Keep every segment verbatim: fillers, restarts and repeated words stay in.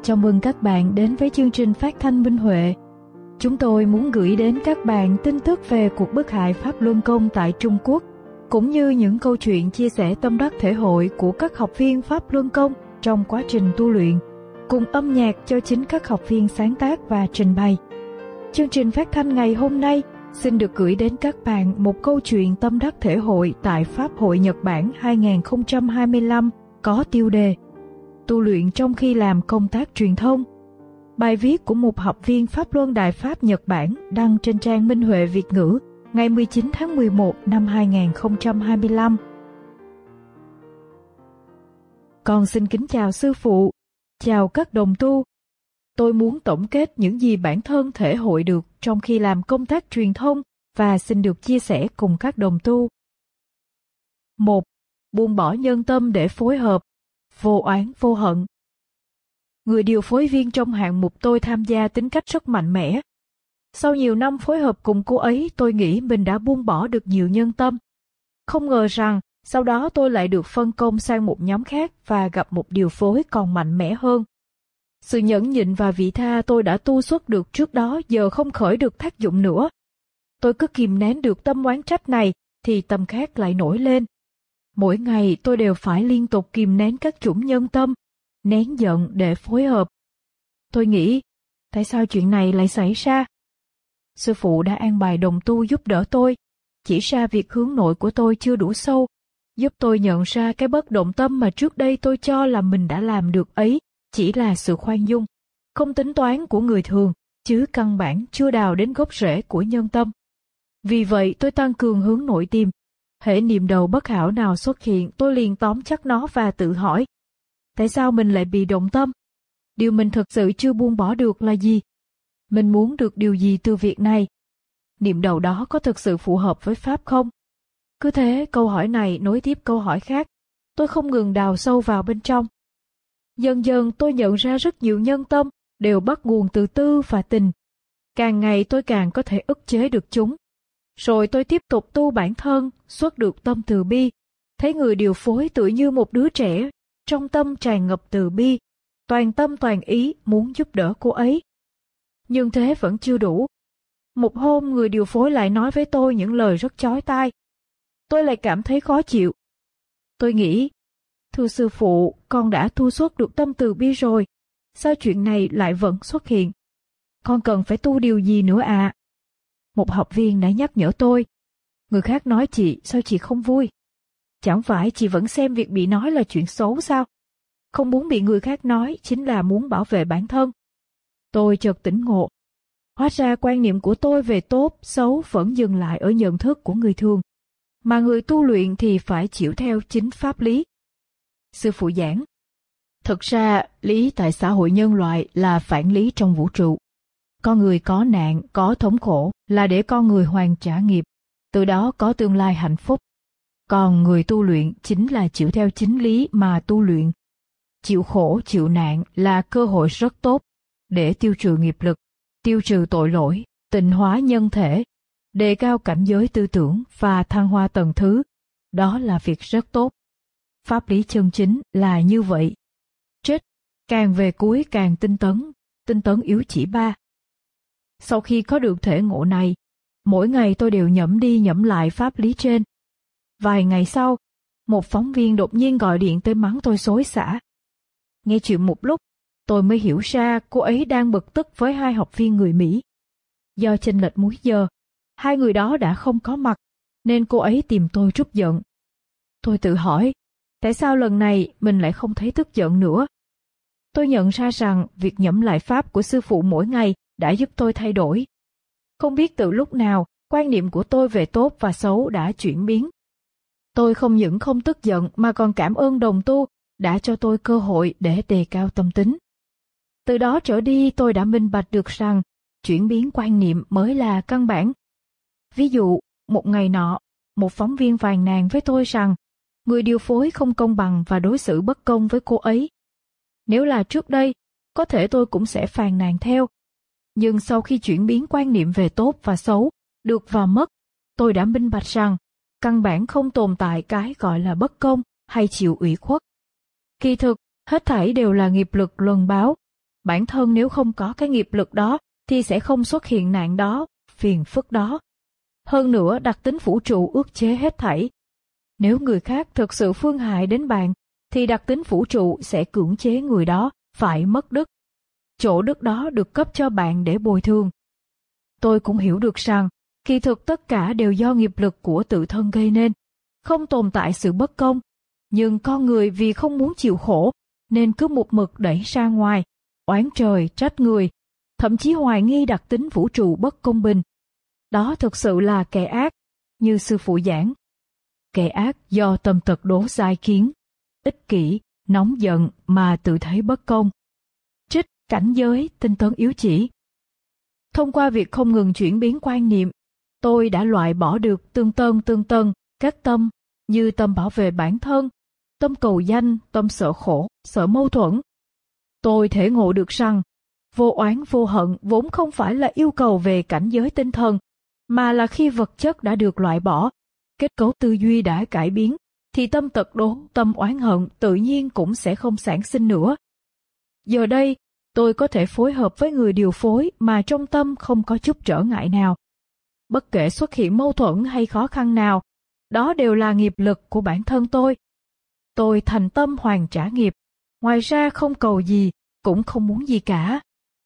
Chào mừng các bạn đến với chương trình phát thanh Minh Huệ. Chúng tôi muốn gửi đến các bạn tin tức về cuộc bức hại Pháp Luân Công tại Trung Quốc, cũng như những câu chuyện chia sẻ tâm đắc thể hội của các học viên Pháp Luân Công trong quá trình tu luyện, cùng âm nhạc cho chính các học viên sáng tác và trình bày. Chương trình phát thanh ngày hôm nay xin được gửi đến các bạn một câu chuyện tâm đắc thể hội tại Pháp hội Nhật Bản hai không hai lăm có tiêu đề Tu luyện trong khi làm công tác truyền thông. Bài viết của một học viên Pháp Luân Đại Pháp Nhật Bản đăng trên trang Minh Huệ Việt ngữ ngày mười chín tháng mười một năm hai không hai lăm. Con xin kính chào sư phụ, chào các đồng tu. Tôi muốn tổng kết những gì bản thân thể hội được trong khi làm công tác truyền thông và xin được chia sẻ cùng các đồng tu. một. Buông bỏ nhân tâm để phối hợp, vô oán vô hận. Người điều phối viên trong hạng mục tôi tham gia tính cách rất mạnh mẽ. Sau nhiều năm phối hợp cùng cô ấy, tôi nghĩ mình đã buông bỏ được nhiều nhân tâm. Không ngờ rằng, sau đó tôi lại được phân công sang một nhóm khác và gặp một điều phối còn mạnh mẽ hơn. Sự nhẫn nhịn và vị tha tôi đã tu xuất được trước đó giờ không khởi được tác dụng nữa. Tôi cứ kìm nén được tâm oán trách này, thì tâm khác lại nổi lên. Mỗi ngày tôi đều phải liên tục kìm nén các chủng nhân tâm, nén giận để phối hợp. Tôi nghĩ, tại sao chuyện này lại xảy ra? Sư phụ đã an bài đồng tu giúp đỡ tôi, chỉ ra việc hướng nội của tôi chưa đủ sâu, giúp tôi nhận ra cái bất động tâm mà trước đây tôi cho là mình đã làm được ấy, chỉ là sự khoan dung, không tính toán của người thường, chứ căn bản chưa đào đến gốc rễ của nhân tâm. Vì vậy tôi tăng cường hướng nội tìm. Hễ niệm đầu bất hảo nào xuất hiện, tôi liền tóm chắc nó và tự hỏi, tại sao mình lại bị động tâm? Điều mình thực sự chưa buông bỏ được là gì? Mình muốn được điều gì từ việc này? Niệm đầu đó có thực sự phù hợp với Pháp không? Cứ thế, câu hỏi này nối tiếp câu hỏi khác, tôi không ngừng đào sâu vào bên trong. Dần dần tôi nhận ra rất nhiều nhân tâm đều bắt nguồn từ tư và tình. Càng ngày tôi càng có thể ức chế được chúng. Rồi tôi tiếp tục tu bản thân, xuất được tâm từ bi, thấy người điều phối tựa như một đứa trẻ, trong tâm tràn ngập từ bi, toàn tâm toàn ý muốn giúp đỡ cô ấy. Nhưng thế vẫn chưa đủ. Một hôm người điều phối lại nói với tôi những lời rất chói tai. Tôi lại cảm thấy khó chịu. Tôi nghĩ, thưa sư phụ, con đã tu xuất được tâm từ bi rồi, sao chuyện này lại vẫn xuất hiện? Con cần phải tu điều gì nữa à? Một học viên đã nhắc nhở tôi. Người khác nói chị, sao chị không vui? Chẳng phải chị vẫn xem việc bị nói là chuyện xấu sao? Không muốn bị người khác nói chính là muốn bảo vệ bản thân. Tôi chợt tỉnh ngộ. Hóa ra quan niệm của tôi về tốt, xấu vẫn dừng lại ở nhận thức của người thường. Mà người tu luyện thì phải chịu theo chính pháp lý. Sư phụ giảng. Thực ra, lý tại xã hội nhân loại là phản lý trong vũ trụ. Con người có nạn, có thống khổ là để con người hoàn trả nghiệp, từ đó có tương lai hạnh phúc. Còn người tu luyện chính là chịu theo chính lý mà tu luyện. Chịu khổ, chịu nạn là cơ hội rất tốt để tiêu trừ nghiệp lực, tiêu trừ tội lỗi, tịnh hóa nhân thể, đề cao cảnh giới tư tưởng và thăng hoa tầng thứ. Đó là việc rất tốt. Pháp lý chân chính là như vậy. Trích, càng về cuối càng tinh tấn, tinh tấn yếu chỉ ba. Sau khi có được thể ngộ này, mỗi ngày tôi đều nhẩm đi nhẩm lại pháp lý trên. Vài ngày sau, một phóng viên đột nhiên gọi điện tới mắng tôi xối xả. Nghe chuyện một lúc, tôi mới hiểu ra cô ấy đang bực tức với hai học viên người Mỹ. Do chênh lệch múi giờ, hai người đó đã không có mặt, nên cô ấy tìm tôi trút giận. Tôi tự hỏi, tại sao lần này mình lại không thấy tức giận nữa? Tôi nhận ra rằng việc nhẩm lại pháp của sư phụ mỗi ngày đã giúp tôi thay đổi. Không biết từ lúc nào, quan niệm của tôi về tốt và xấu đã chuyển biến. Tôi không những không tức giận mà còn cảm ơn đồng tu đã cho tôi cơ hội để đề cao tâm tính. Từ đó trở đi tôi đã minh bạch được rằng chuyển biến quan niệm mới là căn bản. Ví dụ, một ngày nọ, một phóng viên phàn nàn với tôi rằng người điều phối không công bằng và đối xử bất công với cô ấy. Nếu là trước đây, có thể tôi cũng sẽ phàn nàn theo. Nhưng sau khi chuyển biến quan niệm về tốt và xấu, được và mất, tôi đã minh bạch rằng căn bản không tồn tại cái gọi là bất công hay chịu ủy khuất. Kỳ thực, hết thảy đều là nghiệp lực luân báo. Bản thân nếu không có cái nghiệp lực đó thì sẽ không xuất hiện nạn đó, phiền phức đó. Hơn nữa, đặc tính vũ trụ ức chế hết thảy. Nếu người khác thực sự phương hại đến bạn, thì đặc tính vũ trụ sẽ cưỡng chế người đó phải mất đức. Chỗ đức đó được cấp cho bạn để bồi thường. Tôi cũng hiểu được rằng, kỳ thực tất cả đều do nghiệp lực của tự thân gây nên, không tồn tại sự bất công. Nhưng con người vì không muốn chịu khổ, nên cứ một mực đẩy ra ngoài, oán trời trách người, thậm chí hoài nghi đặc tính vũ trụ bất công bình. Đó thực sự là kẻ ác, như sư phụ giảng. Kẻ ác do tâm tật đố sai kiến, ích kỷ, nóng giận mà tự thấy bất công. Trích Cảnh giới tinh tấn yếu chỉ. Thông qua việc không ngừng chuyển biến quan niệm, tôi đã loại bỏ được tương tân tương tân các tâm như tâm bảo vệ bản thân, tâm cầu danh, tâm sợ khổ, sợ mâu thuẫn. Tôi thể ngộ được rằng, vô oán vô hận vốn không phải là yêu cầu về cảnh giới tinh thần, mà là khi vật chất đã được loại bỏ, kết cấu tư duy đã cải biến, thì tâm tật đố, tâm oán hận tự nhiên cũng sẽ không sản sinh nữa. Giờ đây, tôi có thể phối hợp với người điều phối mà trong tâm không có chút trở ngại nào. Bất kể xuất hiện mâu thuẫn hay khó khăn nào, đó đều là nghiệp lực của bản thân tôi. Tôi thành tâm hoàn trả nghiệp, ngoài ra không cầu gì, cũng không muốn gì cả.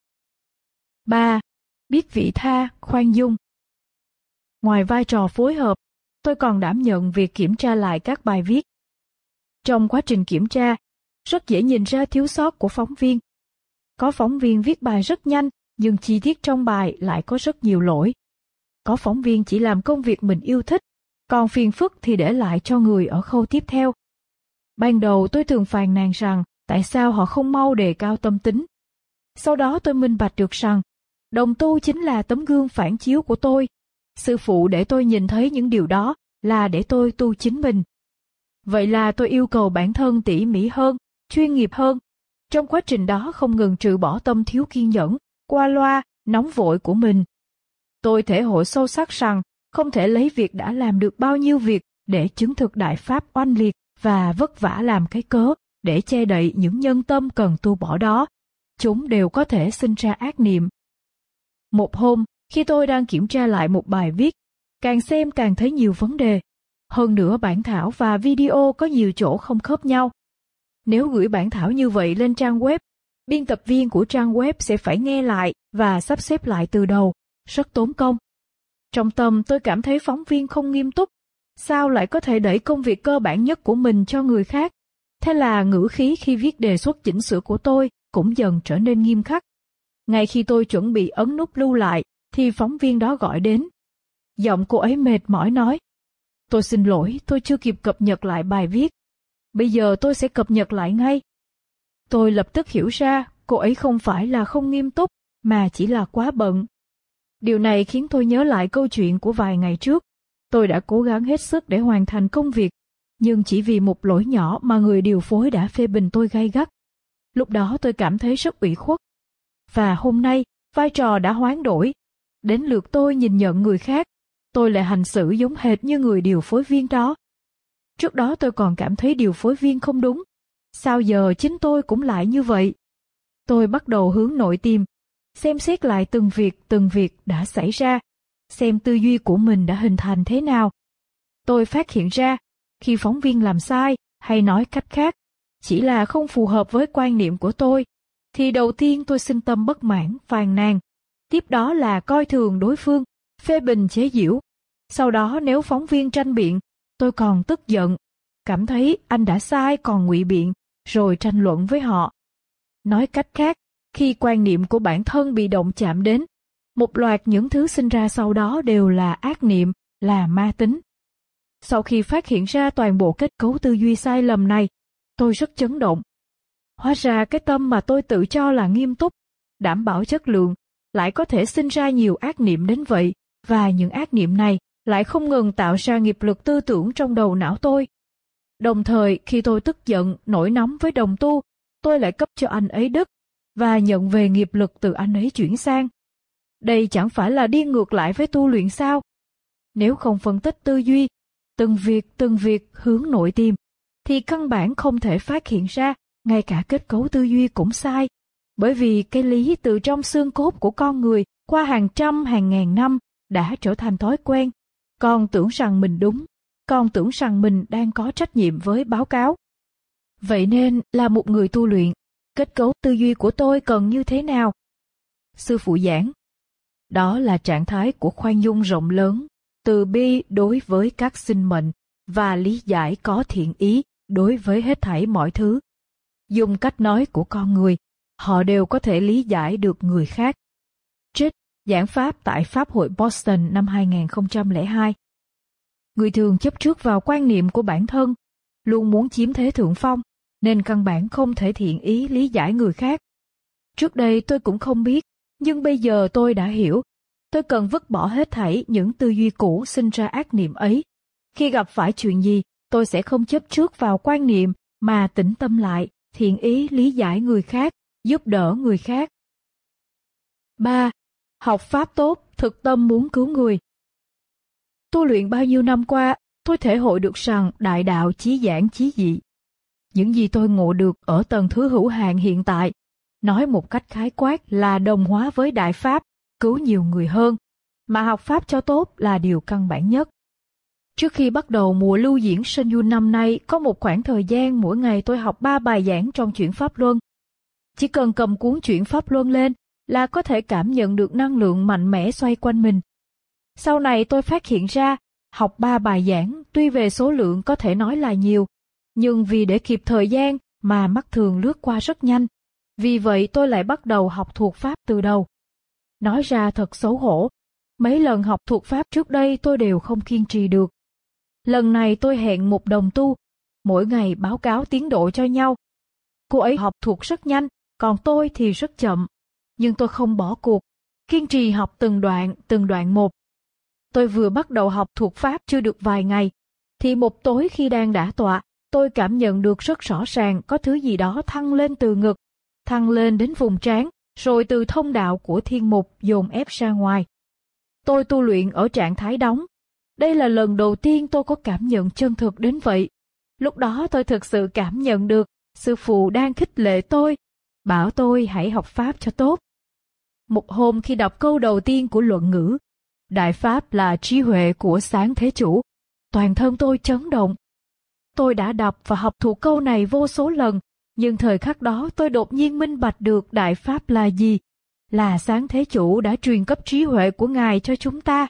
ba. Biết vị tha, khoan dung. Ngoài vai trò phối hợp, tôi còn đảm nhận việc kiểm tra lại các bài viết. Trong quá trình kiểm tra, rất dễ nhìn ra thiếu sót của phóng viên. Có phóng viên viết bài rất nhanh, nhưng chi tiết trong bài lại có rất nhiều lỗi. Có phóng viên chỉ làm công việc mình yêu thích, còn phiền phức thì để lại cho người ở khâu tiếp theo. Ban đầu tôi thường phàn nàn rằng tại sao họ không mau đề cao tâm tính. Sau đó tôi minh bạch được rằng, đồng tu chính là tấm gương phản chiếu của tôi. Sư phụ để tôi nhìn thấy những điều đó là để tôi tu chính mình. Vậy là tôi yêu cầu bản thân tỉ mỉ hơn, chuyên nghiệp hơn. Trong quá trình đó không ngừng trừ bỏ tâm thiếu kiên nhẫn, qua loa, nóng vội của mình. Tôi thể hội sâu sắc rằng không thể lấy việc đã làm được bao nhiêu việc để chứng thực đại pháp oanh liệt và vất vả làm cái cớ để che đậy những nhân tâm cần tu bỏ đó. Chúng đều có thể sinh ra ác niệm. Một hôm, khi tôi đang kiểm tra lại một bài viết, càng xem càng thấy nhiều vấn đề. Hơn nữa bản thảo và video có nhiều chỗ không khớp nhau. Nếu gửi bản thảo như vậy lên trang web, biên tập viên của trang web sẽ phải nghe lại và sắp xếp lại từ đầu, rất tốn công. Trong tâm tôi cảm thấy phóng viên không nghiêm túc, sao lại có thể đẩy công việc cơ bản nhất của mình cho người khác. Thế là ngữ khí khi viết đề xuất chỉnh sửa của tôi cũng dần trở nên nghiêm khắc. Ngay khi tôi chuẩn bị ấn nút lưu lại, thì phóng viên đó gọi đến. Giọng cô ấy mệt mỏi nói, tôi xin lỗi, tôi chưa kịp cập nhật lại bài viết. Bây giờ tôi sẽ cập nhật lại ngay. Tôi lập tức hiểu ra, cô ấy không phải là không nghiêm túc, mà chỉ là quá bận. Điều này khiến tôi nhớ lại câu chuyện của vài ngày trước. Tôi đã cố gắng hết sức để hoàn thành công việc, nhưng chỉ vì một lỗi nhỏ mà người điều phối đã phê bình tôi gay gắt. Lúc đó tôi cảm thấy rất ủy khuất. Và hôm nay, vai trò đã hoán đổi. Đến lượt tôi nhìn nhận người khác, tôi lại hành xử giống hệt như người điều phối viên đó. Trước đó tôi còn cảm thấy điều phối viên không đúng. Sao giờ chính tôi cũng lại như vậy? Tôi bắt đầu hướng nội tìm, xem xét lại từng việc từng việc đã xảy ra, xem tư duy của mình đã hình thành thế nào. Tôi phát hiện ra, khi phóng viên làm sai, hay nói cách khác, chỉ là không phù hợp với quan niệm của tôi, thì đầu tiên tôi sinh tâm bất mãn, phàn nàn. Tiếp đó là coi thường đối phương, phê bình chế giễu. Sau đó nếu phóng viên tranh biện, tôi còn tức giận, cảm thấy anh đã sai còn ngụy biện, rồi tranh luận với họ. Nói cách khác, khi quan niệm của bản thân bị động chạm đến, một loạt những thứ sinh ra sau đó đều là ác niệm, là ma tính. Sau khi phát hiện ra toàn bộ kết cấu tư duy sai lầm này, tôi rất chấn động. Hóa ra cái tâm mà tôi tự cho là nghiêm túc, đảm bảo chất lượng, lại có thể sinh ra nhiều ác niệm đến vậy, và những ác niệm này lại không ngừng tạo ra nghiệp lực tư tưởng trong đầu não tôi. Đồng thời, khi tôi tức giận, nổi nóng với đồng tu, tôi lại cấp cho anh ấy đức, và nhận về nghiệp lực từ anh ấy chuyển sang. Đây chẳng phải là đi ngược lại với tu luyện sao? Nếu không phân tích tư duy, từng việc từng việc hướng nội tìm, thì căn bản không thể phát hiện ra, ngay cả kết cấu tư duy cũng sai. Bởi vì cái lý từ trong xương cốt của con người qua hàng trăm hàng ngàn năm đã trở thành thói quen. Con tưởng rằng mình đúng, con tưởng rằng mình đang có trách nhiệm với báo cáo. Vậy nên là một người tu luyện, kết cấu tư duy của tôi cần như thế nào? Sư phụ giảng, đó là trạng thái của khoan dung rộng lớn, từ bi đối với các sinh mệnh và lý giải có thiện ý đối với hết thảy mọi thứ. Dùng cách nói của con người, họ đều có thể lý giải được người khác. Trích giảng pháp tại Pháp hội Boston năm hai nghìn không trăm lẻ hai. Người thường chấp trước vào quan niệm của bản thân, luôn muốn chiếm thế thượng phong, nên căn bản không thể thiện ý lý giải người khác. Trước đây tôi cũng không biết, nhưng bây giờ tôi đã hiểu. Tôi cần vứt bỏ hết thảy những tư duy cũ sinh ra ác niệm ấy. Khi gặp phải chuyện gì, tôi sẽ không chấp trước vào quan niệm mà tĩnh tâm lại, thiện ý lý giải người khác, giúp đỡ người khác. ba. Học pháp tốt, thực tâm muốn cứu người. Tu luyện bao nhiêu năm qua, tôi thể hội được rằng đại đạo chí giảng chí dị. Những gì tôi ngộ được ở tầng thứ hữu hạn hiện tại, nói một cách khái quát là đồng hóa với đại pháp, cứu nhiều người hơn, mà học pháp cho tốt là điều căn bản nhất. Trước khi bắt đầu mùa lưu diễn Sơn Yun năm nay, có một khoảng thời gian mỗi ngày tôi học ba bài giảng trong Chuyển Pháp Luân. Chỉ cần cầm cuốn Chuyển Pháp Luân lên là có thể cảm nhận được năng lượng mạnh mẽ xoay quanh mình. Sau này tôi phát hiện ra, học ba bài giảng tuy về số lượng có thể nói là nhiều, nhưng vì để kịp thời gian mà mắt thường lướt qua rất nhanh. Vì vậy tôi lại bắt đầu học thuộc Pháp từ đầu. Nói ra thật xấu hổ, mấy lần học thuộc Pháp trước đây tôi đều không kiên trì được. Lần này tôi hẹn một đồng tu, mỗi ngày báo cáo tiến độ cho nhau. Cô ấy học thuộc rất nhanh, còn tôi thì rất chậm. Nhưng tôi không bỏ cuộc, kiên trì học từng đoạn, từng đoạn một. Tôi vừa bắt đầu học thuộc Pháp chưa được vài ngày, thì một tối khi đang đả tọa, tôi cảm nhận được rất rõ ràng có thứ gì đó thăng lên từ ngực, thăng lên đến vùng trán, rồi từ thông đạo của thiên mục dồn ép ra ngoài. Tôi tu luyện ở trạng thái đóng. Đây là lần đầu tiên tôi có cảm nhận chân thực đến vậy. Lúc đó tôi thực sự cảm nhận được sư phụ đang khích lệ tôi, bảo tôi hãy học Pháp cho tốt. Một hôm khi đọc câu đầu tiên của luận ngữ, Đại Pháp là trí huệ của Sáng Thế Chủ, toàn thân tôi chấn động. Tôi đã đọc và học thuộc câu này vô số lần, nhưng thời khắc đó tôi đột nhiên minh bạch được Đại Pháp là gì, là Sáng Thế Chủ đã truyền cấp trí huệ của Ngài cho chúng ta.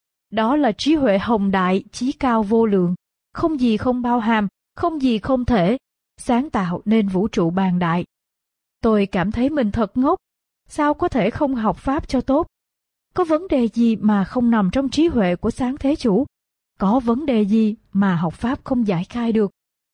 Đó là trí huệ hồng đại, chí cao vô lượng, không gì không bao hàm, không gì không thể, sáng tạo nên vũ trụ bàng đại. Tôi cảm thấy mình thật ngốc, sao có thể không học Pháp cho tốt? Có vấn đề gì mà không nằm trong trí huệ của Sáng Thế Chủ? Có vấn đề gì mà học Pháp không giải khai được?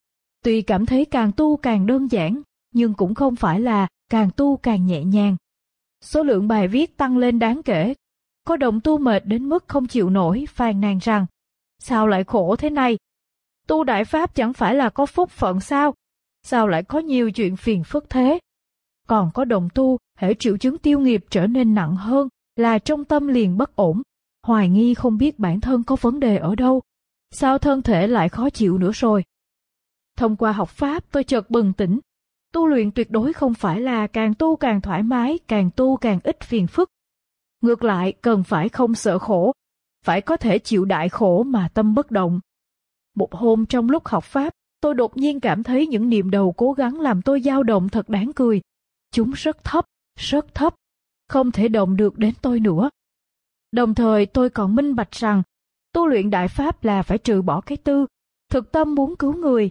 Tuy cảm thấy càng tu càng đơn giản, nhưng cũng không phải là càng tu càng nhẹ nhàng. Số lượng bài viết tăng lên đáng kể. Có đồng tu mệt đến mức không chịu nổi, phàn nàn rằng, sao lại khổ thế này? Tu Đại Pháp chẳng phải là có phúc phận sao? Sao lại có nhiều chuyện phiền phức thế? Còn có đồng tu, hễ triệu chứng tiêu nghiệp trở nên nặng hơn, là trong tâm liền bất ổn, hoài nghi không biết bản thân có vấn đề ở đâu. Sao thân thể lại khó chịu nữa rồi? Thông qua học Pháp tôi chợt bừng tỉnh. Tu luyện tuyệt đối không phải là càng tu càng thoải mái, càng tu càng ít phiền phức. Ngược lại cần phải không sợ khổ, phải có thể chịu đại khổ mà tâm bất động. Một hôm trong lúc học Pháp, tôi đột nhiên cảm thấy những niệm đầu cố gắng làm tôi dao động thật đáng cười. Chúng rất thấp, rất thấp, không thể động được đến tôi nữa. Đồng thời tôi còn minh bạch rằng, tu luyện Đại Pháp là phải trừ bỏ cái tư, thực tâm muốn cứu người.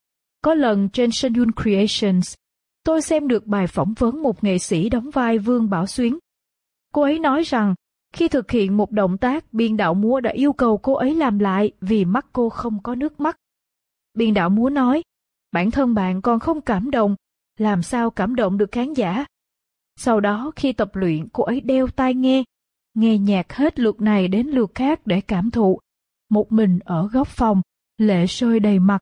Có lần trên Sơn Yun Creations, tôi xem được bài phỏng vấn một nghệ sĩ đóng vai Vương Bảo Xuyến. Cô ấy nói rằng, khi thực hiện một động tác, biên đạo múa đã yêu cầu cô ấy làm lại vì mắt cô không có nước mắt. Biên đạo múa nói, bản thân bạn còn không cảm động, làm sao cảm động được khán giả? Sau đó khi tập luyện, cô ấy đeo tai nghe, nghe nhạc hết lượt này đến lượt khác để cảm thụ. Một mình ở góc phòng, lệ rơi đầy mặt.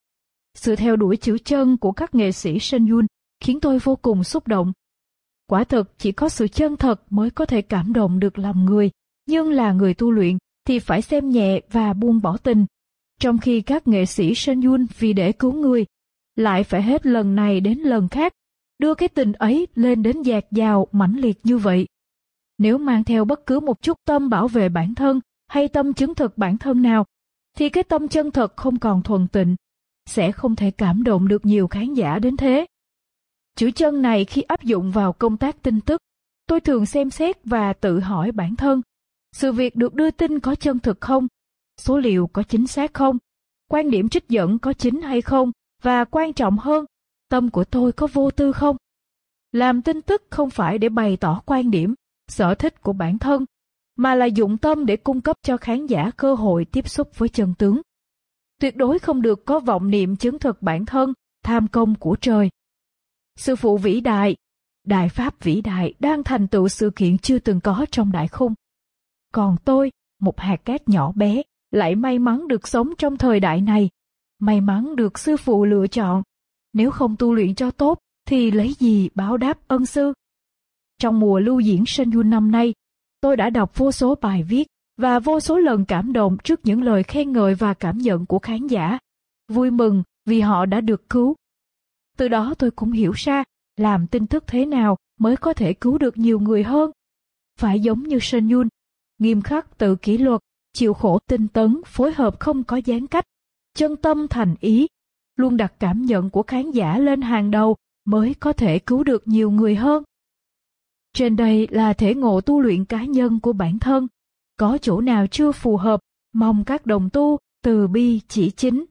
Sự theo đuổi chữ chân của các nghệ sĩ Sơn Yun khiến tôi vô cùng xúc động. Quả thực chỉ có sự chân thật mới có thể cảm động được lòng người, nhưng là người tu luyện thì phải xem nhẹ và buông bỏ tình. Trong khi các nghệ sĩ Sơn Yun vì để cứu người, lại phải hết lần này đến lần khác đưa cái tình ấy lên đến dạt dào mãnh liệt như vậy. Nếu mang theo bất cứ một chút tâm bảo vệ bản thân hay tâm chứng thực bản thân nào, thì cái tâm chân thật không còn thuần tịnh, sẽ không thể cảm động được nhiều khán giả đến thế. Chữ chân này khi áp dụng vào công tác tin tức, tôi thường xem xét và tự hỏi bản thân, sự việc được đưa tin có chân thực không? Số liệu có chính xác không? Quan điểm trích dẫn có chính hay không? Và quan trọng hơn, tâm của tôi có vô tư không? Làm tin tức không phải để bày tỏ quan điểm, sở thích của bản thân, mà là dụng tâm để cung cấp cho khán giả cơ hội tiếp xúc với chân tướng. Tuyệt đối không được có vọng niệm chứng thực bản thân, tham công của trời. Sư phụ vĩ đại, Đại Pháp vĩ đại đang thành tựu sự kiện chưa từng có trong đại khung. Còn tôi, một hạt cát nhỏ bé, lại may mắn được sống trong thời đại này, may mắn được sư phụ lựa chọn. Nếu không tu luyện cho tốt, thì lấy gì báo đáp ân sư? Trong mùa lưu diễn Shenyun năm nay, tôi đã đọc vô số bài viết và vô số lần cảm động trước những lời khen ngợi và cảm nhận của khán giả. Vui mừng vì họ đã được cứu. Từ đó tôi cũng hiểu ra làm tin tức thế nào mới có thể cứu được nhiều người hơn. Phải giống như Shenyun, nghiêm khắc tự kỷ luật, chịu khổ tinh tấn, phối hợp không có gián cách, chân tâm thành ý, luôn đặt cảm nhận của khán giả lên hàng đầu mới có thể cứu được nhiều người hơn. Trên đây là thể ngộ tu luyện cá nhân của bản thân. Có chỗ nào chưa phù hợp, mong các đồng tu từ bi chỉ chính.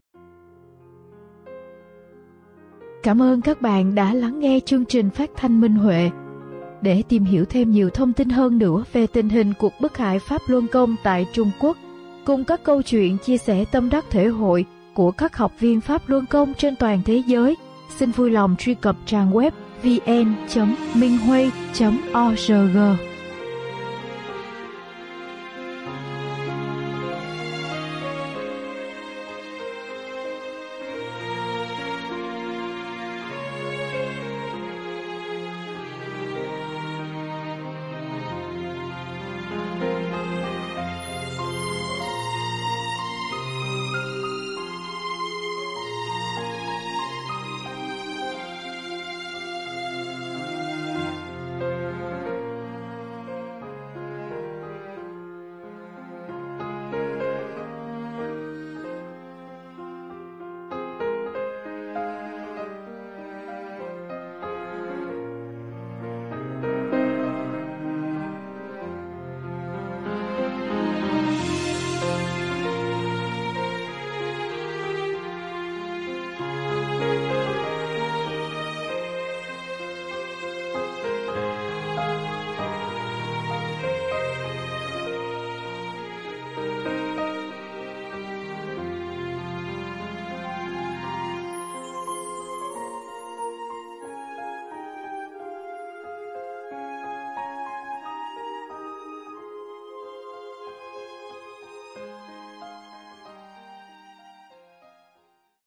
Cảm ơn các bạn đã lắng nghe chương trình phát thanh Minh Huệ. Để tìm hiểu thêm nhiều thông tin hơn nữa về tình hình cuộc bức hại Pháp Luân Công tại Trung Quốc, cùng các câu chuyện chia sẻ tâm đắc thể hội của các học viên Pháp Luân Công trên toàn thế giới, xin vui lòng truy cập trang web vn chấm minhui chấm org.